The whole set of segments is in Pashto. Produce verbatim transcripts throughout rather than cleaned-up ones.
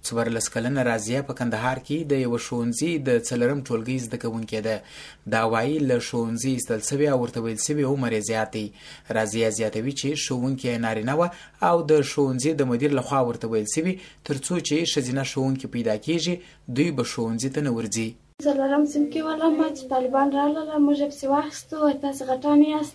څوارلس کلنه رازیه په کندهار کې د یو ښوونځي د څلورم ټولګي زده کوونکې ده. دا وایي له ښوونځي ایستل سوې او ورته ویل سوي عمر یې زیات دی. رازیه زیاتوي چې ښوونکې یې نارینه وه او د ښوونځي د مدیر لخوا ورته ویل سوي تر څو چې ښځینه ښوونکې پیدا کیږي دوی به ښوونځي ته نه ورځي. څلورم صنف کې ولم چې طالبان راغلل، موږ یې پسې واخیستو. تاسې غټان یاست،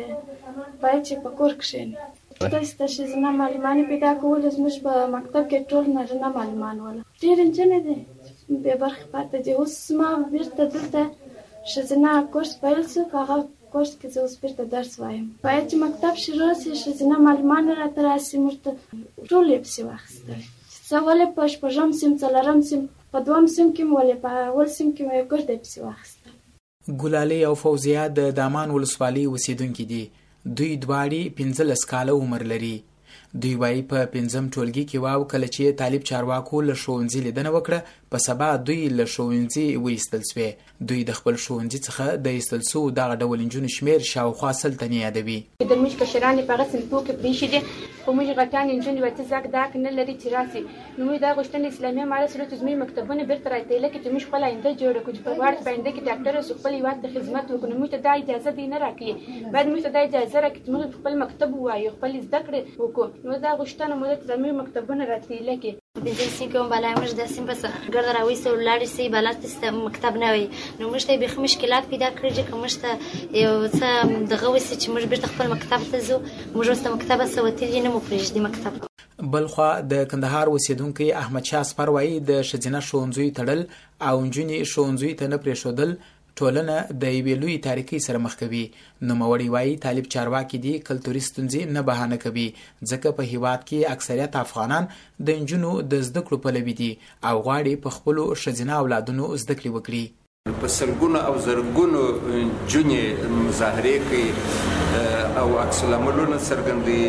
تاسې باید چې په کور کښېنئ. تاسې ته ښځینه معلمانې پیدا کول، زموږ په مکتب کې ټول نارینه معلمان ول. ډېرې نجونې دي بې برخې پاتې دي. اوس ما بېرته دلته ښځینه کورس پیل شو، په هغه کورس کې زه اوس بېرته درس وایم. باید چې مکتب شروع شي، ښځینه معلمان راته راشي، موږ ته ټول یې پسې واخیستل. زه ولې په شپږم صنف، څلورم صنف، په دوم صنف کې مې ولې په اول صنف کې مې ګرده پسې واخیستل. ګلالۍ او فوزیه د دامان ولسوالۍ اوسېدونکي دي. دوی دواړې پنځلس کاله عمر لري. دوی وایي په پنځم ټولګي کې واو کله چې طالب چارواکو له ښوونځي لیدنه وکړه، په سبا دوی له ښوونځي وایستل سوې. دوی د خپل ښوونځي څخه د ایستل سوو دغه ډول نجونو شمېر شاوخوا سل تنې یادوي. د موږ کشران یې په هغه صنفو کې پرېښي دي، خو موږ غټانې نجونې ورته زاک داک نه لري چې راسي. نو موږ دا غوښتنه اسلامي امارت سره چې زموږ مکتبونه بېرته راتېله کړي، چې موږ خپله آینده جوړه کړو، چې په غواړو چې په آینده کې ډاکټر اوسو، خپل هېواد ته خدمت وکړو. نو موږ ته دا اجازه دوی نه راکوي. باید موږ ته دا اجازه راکړي چې موږ خپل مکتب ووایو، خپل زده کړې وکړو. نو دا غوښتنه موږ ته زموږ مکتبونه راتېله کړي. پنځم صنف کې وم، بالا موږ د صنف څخه ګرده راوایستو، ولاړې سئ بالا ته مکتب نه وي. نو موږ ته یې بیخي مشکلات پیدا کړي چې که موږ ته یو څه دغه وسي چې موږ بېرته خپل مکتب ته ځو. موږ اوس د مکتبه څه وتلي نه مو پرېږدي مکتب. بلخوا د کندهار اوسېدونکی احمدشاه سپر وایي د ښځینه ښوونځیو تړل او نجونې ښوونځیو ته نه پرېښودل ټولنه د یوې لویې تاریکۍ سره مخ کوي. نوموړی وایي طالب چارواکي دي کلتوري ستونزې نه بهانه کوي، ځکه په هیواد کې اکثریت افغانان د نجونو د زده کړو پلوي دي او غواړي په خپلو ښځینه اولادونو زده کړې وکړي. په سلګونو او زرګونو نجونې مظاهرې کوي او عکس العملونه څرګندوي.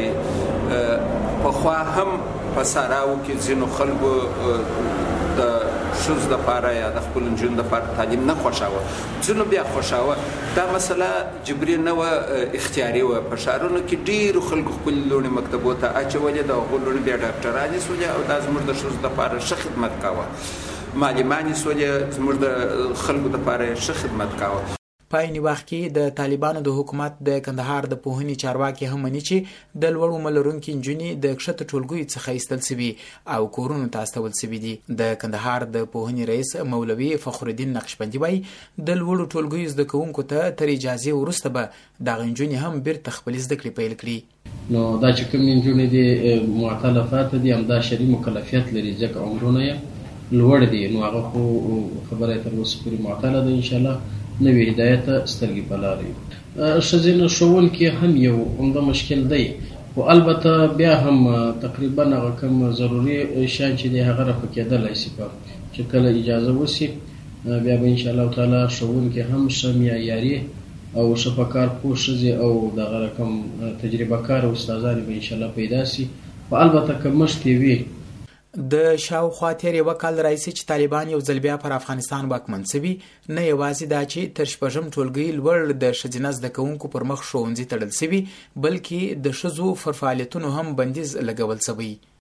پخوا هم په ساراو کې ځینو خلکو د ښځو دپاره یا د خپلو نجونو دپاره تعلیم نه خوښاوه، ځینو بیا خوښاوه. دا مسله جبري نه وه، اختیاري وه. په ښارونو کې ډېرو خلکو خپلې لوڼې مکتبو ته اچولې، د هغو لوڼې بیا ډاکټرانې سولې او دا زموږ د ښځو دپاره ښه خدمت کاوه. معلمانې سولې زموږ د خلکو دپاره یې ښه خدمت کاوه. په عین وخت کې د طالبانو د حکومت د کندهار د پوهنې چارواکي هم مني چې د لوړ عمر لرونکي نجونې د کښته ټولګیو څخه ایستل سوي او کورونو ته استول سوي دي. د کندهار د پوهنې رئیس مولوي فخرالدین نقشبندي وایي د لوړو ټولګیو زده کوونکو ته تر اجازې وروسته به دغه نجونې هم بیرته خپلې زده کړې پیل کړي. نو دا چې کوم نجونې دي معتلفات دي، همدا شرعي مکلفیت لري ځکه عمرونه یې لوړ دي. نو هغه خو خبره تر اوسه پورې معطله ده. انشاءالله نوې هدایت سترګې په لاره وي. ښځینه ښوونکي هم یو عمده مشکل دی، خو البته بیا هم تقریبا هغه کوم ضروري شیان چې دی هغه رفع کېدلی شي. په چې کله اجازه وشي بیا به انشاءالله تعالی ښوونکي هم ښه معیاري او ښه په کار پوه ښځې او دغه رقم تجربه کاره استادانې به انشاءالله پیدا شي. خو البته که مشتې وي. د شاوخوا تیر یوه کال راهیسې چې طالبان یو ځل بیا پر افغانستان واکمن سوي، نه یوازې دا چې تر شپږم ټولګي لوړ د ښځینه زده کوونکو پر مخ ښوونځي تړل سوي، بلکې د ښځو پر فعالیتونو هم بندیز لګول سوی.